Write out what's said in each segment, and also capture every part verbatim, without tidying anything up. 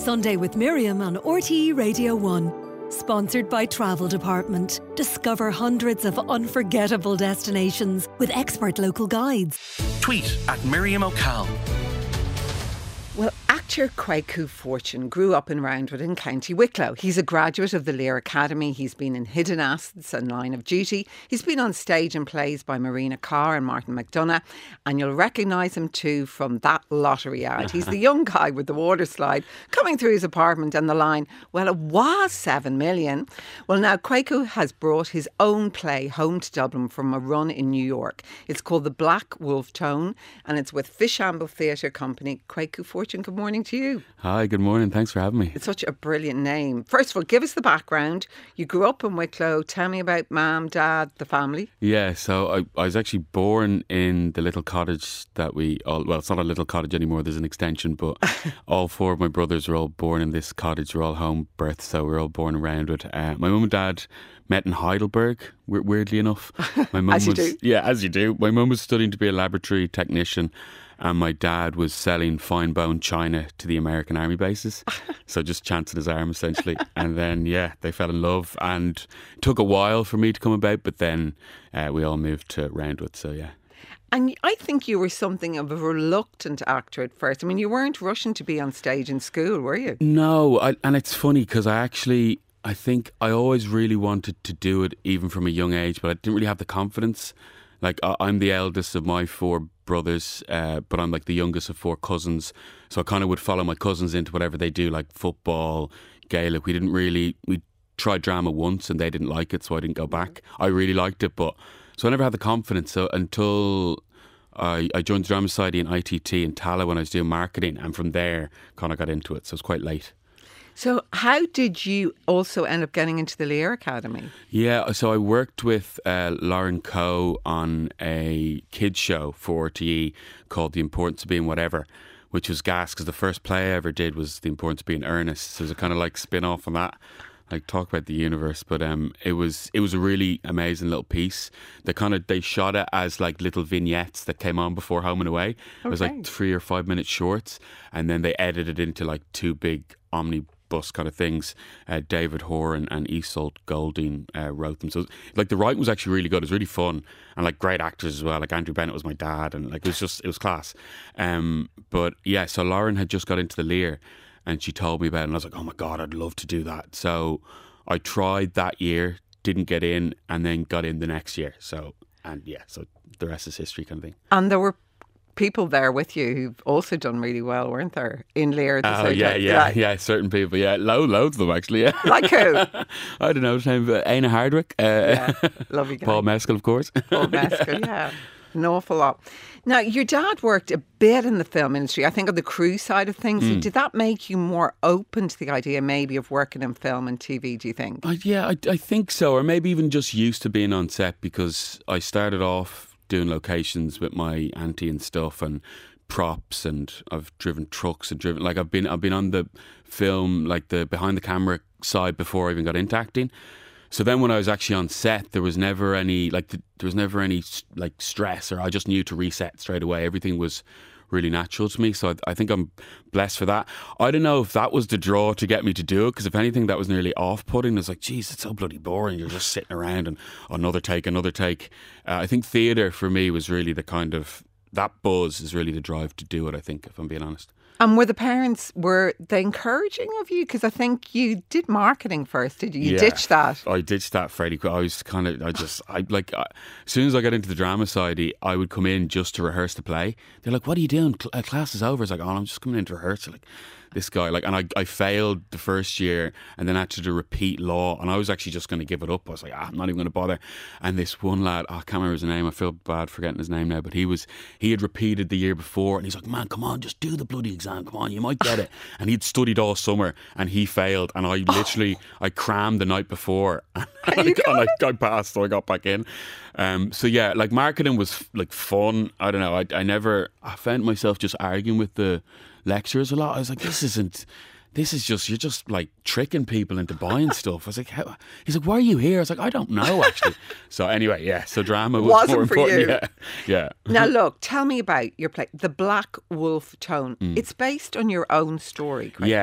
Sunday with Miriam on R T E Radio one. Sponsored by Travel Department. Discover hundreds of unforgettable destinations with expert local guides. Tweet at Miriam O'Call. Well, actor Kwaku Fortune grew up in Roundwood in County Wicklow. He's a graduate of the Lear Academy. He's been in Hidden Assets and Line of Duty. He's been on stage in plays by Marina Carr and Martin McDonagh. And you'll recognise him too from That Lottery ad. He's the young guy with the water slide coming through his apartment and the line, well, it was seven million. Well, now Kwaku has brought his own play home to Dublin from a run in New York. It's called The Black Wolf Tone and it's with Fishamble Theatre Company. Kwaku Fortune, good morning to you. Hi, good morning. Thanks for having me. It's such a brilliant name. First of all, give us the background. You grew up in Wicklow. Tell me about mum, dad, the family. Yeah, so I, I was actually born in the little cottage that we all, well, it's not a little cottage anymore, there's an extension, but all four of my brothers were all born in this cottage. We're all home births, so we're all born around it. Uh, my mum and dad met in Heidelberg, weirdly enough. My mum as you was, do. Yeah, as you do. My mum was studying to be a laboratory technician and my dad was selling fine bone china to the American army bases. So just chancing his arm essentially. And then, yeah, they fell in love and it took a while for me to come about, but then uh, we all moved to Roundwood, so yeah. And I think you were something of a reluctant actor at first. I mean, you weren't rushing to be on stage in school, were you? No, I, and it's funny because I actually, I think I always really wanted to do it even from a young age, but I didn't really have the confidence. Like, I'm the eldest of my four brothers, uh, but I'm like the youngest of four cousins. So I kind of would follow my cousins into whatever they do, like football, Gaelic. We didn't really, we tried drama once and they didn't like it, so I didn't go back. I really liked it, but so I never had the confidence. So until I, I joined the Drama Society in I T T in Tala when I was doing marketing, and from there kind of got into it. So it was quite late. So how did you also end up getting into the Lear Academy? Yeah, so I worked with uh, Lauren Coe on a kids show for R T E called The Importance of Being Whatever, which was gas because the first play I ever did was The Importance of Being Earnest. So it was a kind of like spin-off on that. Like talk about the universe, but um, it was it was a really amazing little piece. They kind of they shot it as like little vignettes that came on before Home and Away. It was Okay. like three or five minute shorts, and then they edited it into like two big omnibus kind of things. Uh, David Hoare and, and Isolde Golding uh, wrote them. So like the writing was actually really good. It was really fun and like great actors as well. Like Andrew Bennett was my dad, and like it was just it was class. Um, but yeah, so Lauren had just got into the Lear. And she told me about it and I was like, oh my God, I'd love to do that. So I tried that year, didn't get in, and then got in the next year. So, and yeah, so the rest is history kind of thing. And there were people there with you who've also done really well, weren't there? In Lear. The Oh, same yeah, time. yeah, yeah, certain people. Yeah, loads, loads of them actually. Yeah. Like who? I don't know his name, but Aina Hardwick. Uh, Yeah, lovely guy. Paul Mescal, of course. Paul Mescal, yeah. An awful lot. Now, your dad worked a bit in the film industry, I think on the crew side of things. Mm. Did that make you more open to the idea maybe of working in film and T V, do you think? Uh, yeah, I, I think so. Or maybe even just used to being on set because I started off doing locations with my auntie and stuff and props, and I've driven trucks and driven, like I've been, I've been on the film, like the behind the camera side before I even got into acting. So then when I was actually on set, there was never any, like, the, there was never any, like, stress, or I just knew to reset straight away. Everything was really natural to me. So I, I think I'm blessed for that. I don't know if that was the draw to get me to do it, because if anything, that was nearly off-putting. It's like, geez, it's so bloody boring. You're just sitting around and another take, another take. Uh, I think theatre for me was really the kind of, that buzz is really the drive to do it, I think, if I'm being honest. And were the parents, were they encouraging of you? Because I think you did marketing first, did you? You Yeah, ditched that. I ditched that fairly quick. I was kind of, I just, I like, I, as soon as I got into the Drama Society, I would come in just to rehearse the play. They're like, what are you doing? Cl- uh, class is over. It's like, oh, I'm just coming in to rehearse. Like, this guy, like, and I, I failed the first year and then had to do repeat law, and I was actually just going to give it up. I was like, ah, I'm not even going to bother. And this one lad, oh, I can't remember his name, I feel bad forgetting his name now, but he was, he had repeated the year before, and he's like, man, come on, just do the bloody exam, come on, you might get it. And he'd studied all summer and he failed, and I literally, I crammed the night before and, I, and I, I passed, so I got back in. Um, so yeah, like marketing was like fun. I don't know, I, I never, I found myself just arguing with the lecturers a lot. I was like, this isn't, this is just, you're just like tricking people into buying stuff. I was like, how? He's like, why are you here? I was like, I don't know actually. So anyway, yeah, so drama was Wasn't more for important. you. Yeah, yeah. Now look, tell me about your play, The Black Wolf Tone. Mm. It's based on your own story, correct? Yeah.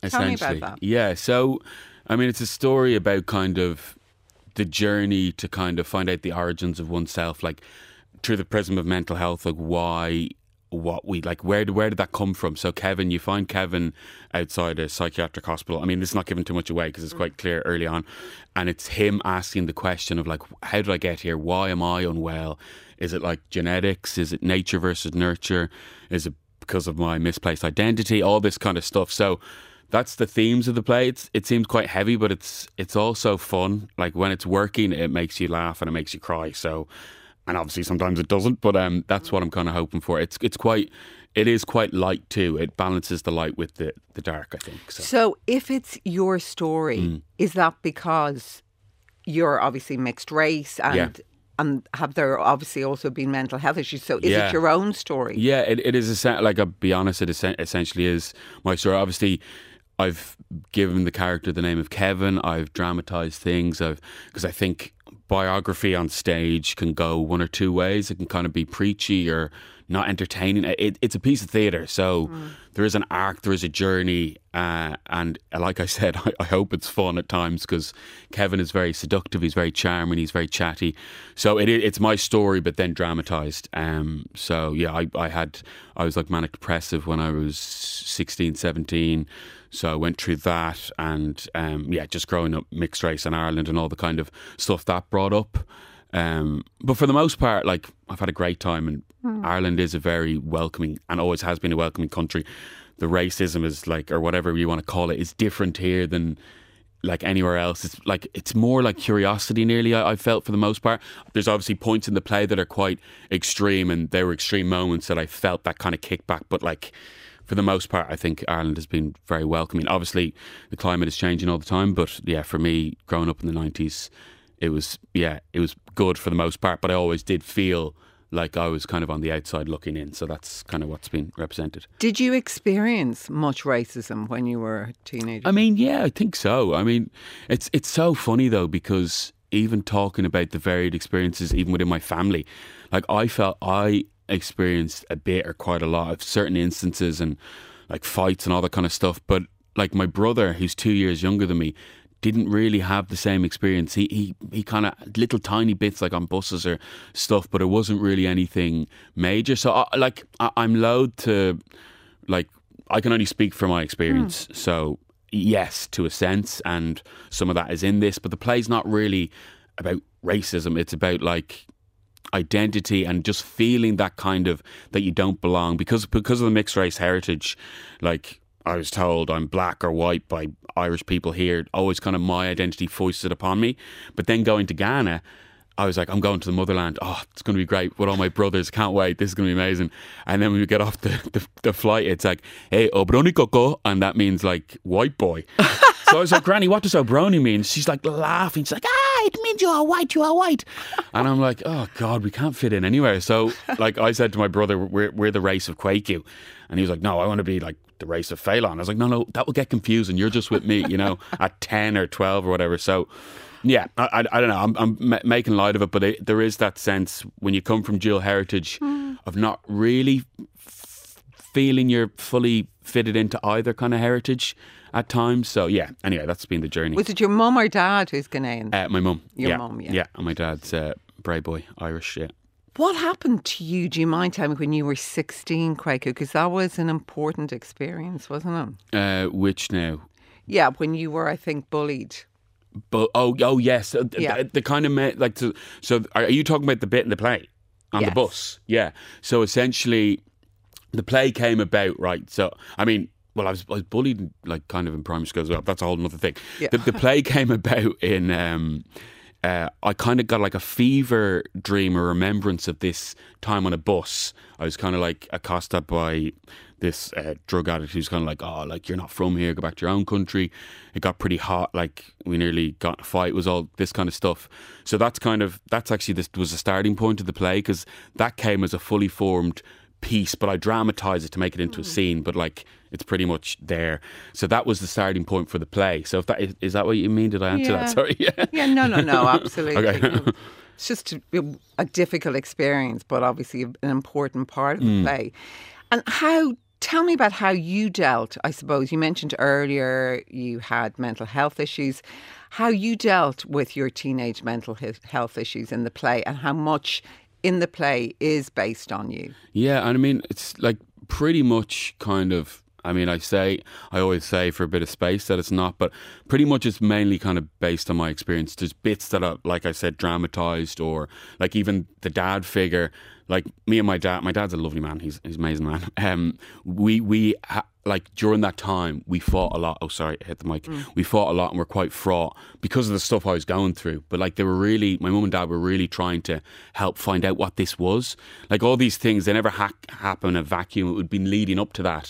Tell me essentially. about that. Yeah, so, I mean, it's a story about kind of the journey to kind of find out the origins of oneself, like through the prism of mental health, like why, what we, like where, where did that come from? So Kevin, you find Kevin outside a psychiatric hospital. I mean, this is not giving too much away because it's quite clear early on. And it's him asking the question of like, how did I get here? Why am I unwell? Is it like genetics? Is it nature versus nurture? Is it because of my misplaced identity? All this kind of stuff. So that's the themes of the play. It's, it seems quite heavy, but it's it's also fun. Like when it's working, it makes you laugh and it makes you cry. So, and obviously sometimes it doesn't, but um, that's what I'm kind of hoping for. It's it's quite, it is quite light too. It balances the light with the, the dark, I think. So, So if it's your story, Mm. is that because you're obviously mixed race and Yeah. and have there obviously also been mental health issues? So is Yeah. it your own story? yeah, it, it is, essen- like I'll be honest, it essen- essentially is my story. Obviously, I've given the character the name of Kevin. I've dramatised things. I've because I think biography on stage can go one or two ways. It can kind of be preachy or not entertaining. It, it's a piece of theatre, so mm. there is an arc, there is a journey, uh, and like I said, I, I hope it's fun at times because Kevin is very seductive. He's very charming. He's very chatty. So it, it's my story, but then dramatised. Um, so yeah, I, I had I was like manic depressive when I was sixteen, seventeen. So I went through that, and um, yeah, just growing up mixed race in Ireland and all the kind of stuff that brought up. Um, but for the most part, like I've had a great time, and mm. Ireland is a very welcoming and always has been a welcoming country. The racism is like, or whatever you want to call it, is different here than like anywhere else. It's like it's more like curiosity nearly, I, I felt for the most part. There's obviously points in the play that are quite extreme, and there were extreme moments that I felt that kind of kickback, but like for the most part, I think Ireland has been very welcoming. Obviously, the climate is changing all the time, but yeah, for me, growing up in the nineties, it was, yeah, it was good for the most part, but I always did feel like I was kind of on the outside looking in. So that's kind of what's been represented. Did you experience much racism when you were a teenager? I mean, yeah, I think so. I mean, it's it's so funny though, because even talking about the varied experiences, even within my family, like I felt I experienced a bit or quite a lot of certain instances and like fights and all that kind of stuff. But like my brother, who's two years younger than me, didn't really have the same experience. He he he kind of little tiny bits like on buses or stuff, but it wasn't really anything major. So I, like I, I'm loath to like I can only speak from my experience. Mm. So yes, to a sense, and some of that is in this, but the play's not really about racism. It's about like identity and just feeling that kind of that you don't belong because because of the mixed race heritage. Like I was told I'm black or white by Irish people here, always kind of my identity foisted upon me. But then going to Ghana, I was like, I'm going to the motherland. Oh, it's going to be great with all my brothers. Can't wait. This is going to be amazing. And then when we get off the, the, the flight, it's like, hey, Obroni Coco. And that means like white boy. So I was like, Granny, what does Obroni mean? She's like laughing. She's like, ah, it means you are white, you are white. And I'm like, oh God, we can't fit in anywhere. So like I said to my brother, we're, we're the race of Kwaku. And he was like, no, I want to be like the race of Phelan. I was like, no, no, that will get confusing. You're just with me, you know, at ten or twelve or whatever. So yeah, I, I, I don't know. I'm, I'm ma- making light of it, but it, there is that sense when you come from dual heritage mm. of not really f- feeling you're fully fitted into either kind of heritage at times. So yeah, anyway, that's been the journey. Was it your mum or dad who's Ghanaian? Uh, my mum. Your yeah. mum, yeah. Yeah, and my dad's uh, Bray boy, Irish, yeah. What happened to you, do you mind telling me, when you were sixteen, Kwaku? Because that was an important experience, wasn't it? Uh, which now? Yeah, when you were, I think, bullied. But oh, oh yes, yeah. the, the kind of me- like to, so. Are you talking about the bit in the play on yes. the bus? Yeah. So essentially, the play came about, right? So I mean, well, I was, I was bullied like kind of in primary school as well. That's a whole other thing. Yeah. The, the play came about in. Um, uh, I kind of got like a fever dream or remembrance of this time on a bus. I was kind of like accosted by this uh, drug addict who's kind of like, oh, like, you're not from here, go back to your own country. It got pretty hot, like we nearly got in a fight, it was all this kind of stuff. So that's kind of, that's actually, this was a starting point of the play, because that came as a fully formed piece, but I dramatised it to make it into mm. a scene, but like it's pretty much there. So that was the starting point for the play. So if that is, is that what you mean? Did I answer yeah. that? Sorry. Yeah. yeah, no, no, no, absolutely. Okay. It's just a, a difficult experience, but obviously an important part of the mm. play. And how Tell me about how you dealt, I suppose. You mentioned earlier you had mental health issues. How you dealt with your teenage mental he- health issues in the play, and how much in the play is based on you. Yeah, and I mean, it's like pretty much kind of, I mean, I say, I always say for a bit of space that it's not, but pretty much it's mainly kind of based on my experience. There's bits that are, like I said, dramatised, or like even the dad figure, like me and my dad, my dad's a lovely man, he's, he's an amazing man. Um, we, we ha- like during that time, we fought a lot. Oh, sorry, I hit the mic. Mm. We fought a lot and we're quite fraught because of the stuff I was going through. But like they were really, my mum and dad were really trying to help find out what this was. Like all these things, they never ha- happen in a vacuum. It would be leading up to that.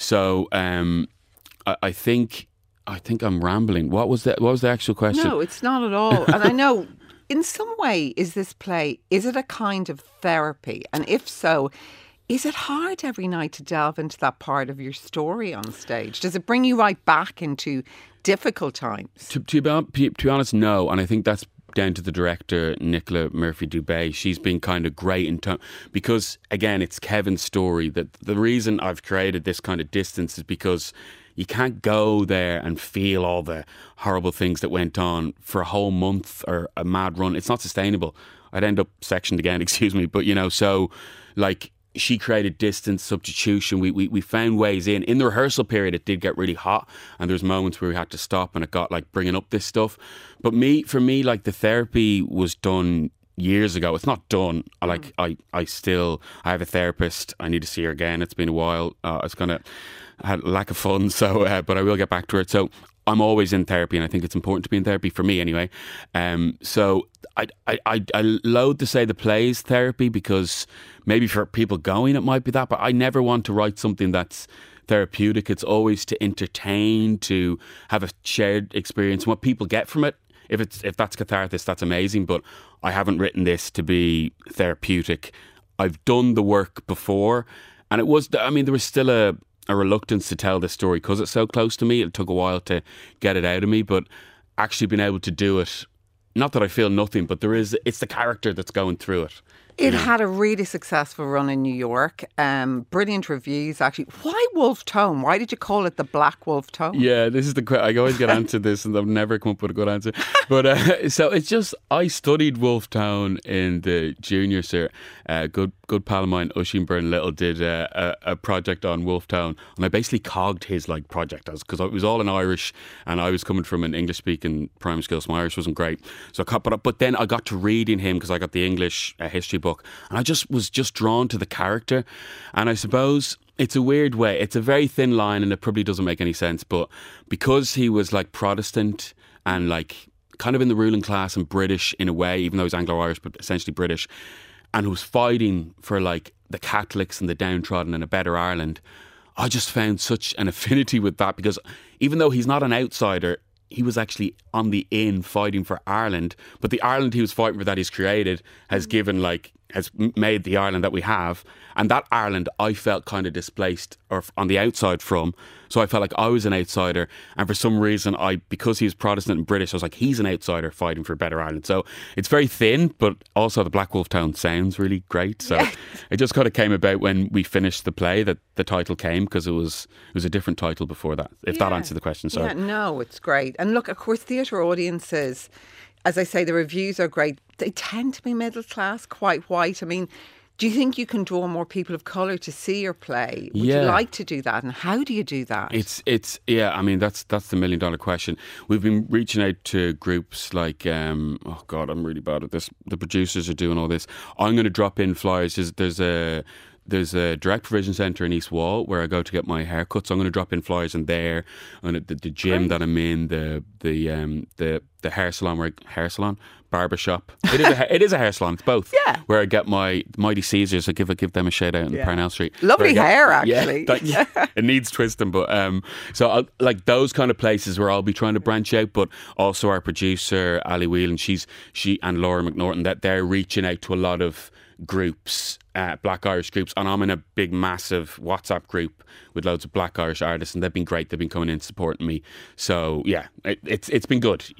So um, I, I think, I think I'm rambling. What was the, what was the actual question? No, it's not at all. And I know in some way, is this play, is it a kind of therapy? And if so, is it hard every night to delve into that part of your story on stage? Does it bring you right back into difficult times? To, to, be, to be honest, no. And I think that's down to the director, Nicola Murphy-Dubé. She's been kind of great in time because, again, it's Kevin's story. That the reason I've created this kind of distance is because you can't go there and feel all the horrible things that went on for a whole month or a mad run. It's not sustainable. I'd end up sectioned again, excuse me. But, you know, so like... she created distance, substitution. We, we we found ways in. In the rehearsal period, it did get really hot, and there's moments where we had to stop, and it got like bringing up this stuff. But me, for me, like the therapy was done years ago. It's not done. I like mm. I I still I have a therapist. I need to see her again. It's been a while. Uh, it's kind of had a lack of fun, so uh, but I will get back to it. So I'm always in therapy, and I think it's important to be in therapy for me anyway. Um, so I, I, I, I loathe to say the play's therapy because maybe for people going it might be that, but I never want to write something that's therapeutic. It's always to entertain, to have a shared experience. What people get from it, if it's if that's catharsis, that's amazing. But I haven't written this to be therapeutic. I've done the work before, and it was. I mean, there was still a. a reluctance to tell this story because it's so close to me. It took a while to get it out of me, but actually being able to do it, not that I feel nothing, but there is, it's the character that's going through it. It had a really successful run in New York. Um, brilliant reviews, actually. Why Wolfe Tone? Why did you call it the Black Wolfe Tone? Yeah, this is the question. I always get answered this and I've never come up with a good answer. But uh, so it's just, I studied Wolfe Tone in the junior cert. Uh, good good pal of mine, Oisin Byrne Little, did uh, a, a project on Wolfe Tone. And I basically cogged his like project because it was all in Irish and I was coming from an English speaking primary school, so my Irish wasn't great. So I cut, but, but then I got to reading him because I got the English uh, history book. And I just was just drawn to the character. And I suppose it's a weird way. It's a very thin line and it probably doesn't make any sense. But because he was like Protestant and like kind of in the ruling class and British in a way, even though he's Anglo-Irish, but essentially British, and who was fighting for like the Catholics and the downtrodden and a better Ireland, I just found such an affinity with that because even though he's not an outsider, he was actually on the in fighting for Ireland, but the Ireland he was fighting for that he's created has given like has made the Ireland that we have, and that Ireland I felt kind of displaced or on the outside from, so I felt like I was an outsider, and for some reason I, because he was Protestant and British, I was like, he's an outsider fighting for a better Ireland. So it's very thin, but also the Black Wolfe Tone sounds really great, so yeah. It just kind of came about when we finished the play that the title came, because it was it was a different title before that, if yeah. that answered the question. Sorry. Yeah, no, it's great. And look, of course, theatre audiences, as I say, the reviews are great. They tend to be middle class, quite white. I mean, do you think you can draw more people of colour to see your play? Would yeah. you like to do that? And how do you do that? It's, it's yeah, I mean, that's that's the million dollar question. We've been reaching out to groups like, um, oh God, I'm really bad at this. The producers are doing all this. I'm going to drop in flyers. There's, there's a... There's a direct provision centre in East Wall where I go to get my haircut. So I'm going to drop in flyers in there, and the, the gym Great. that I'm in, the the um the the hair salon, where I, hair salon, barber shop. It is a it is a hair salon. It's both. Yeah. Where I get my Mighty Caesars. I give I give them a shout out in yeah. Parnell Street. Lovely get, hair, actually. Yeah, that, yeah, it needs twisting, but um. So I'll, like those kind of places where I'll be trying to branch out, but also our producer Ali Whelan, she's she and Laura McNaughton, that they're reaching out to a lot of groups, uh, Black Irish groups, and I'm in a big massive WhatsApp group with loads of Black Irish artists, and they've been great. They've been coming in supporting me, so yeah, it, it's it's been good. Yeah.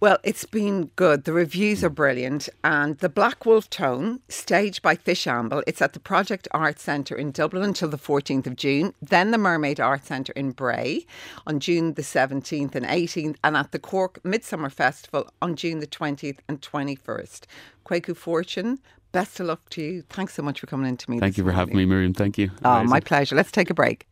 Well, it's been good. The reviews are brilliant. And The Black Wolf Tone, staged by Fishamble, it's at the Project Art Centre in Dublin until the fourteenth of June. Then the Mermaid Art Centre in Bray on June the seventeenth and eighteenth. And at the Cork Midsummer Festival on June the twentieth and twenty-first. Kwaku Fortune, best of luck to you. Thanks so much for coming in to me. Thank you for morning. having me, Miriam. Thank you. Oh, Amazing. my pleasure. Let's take a break.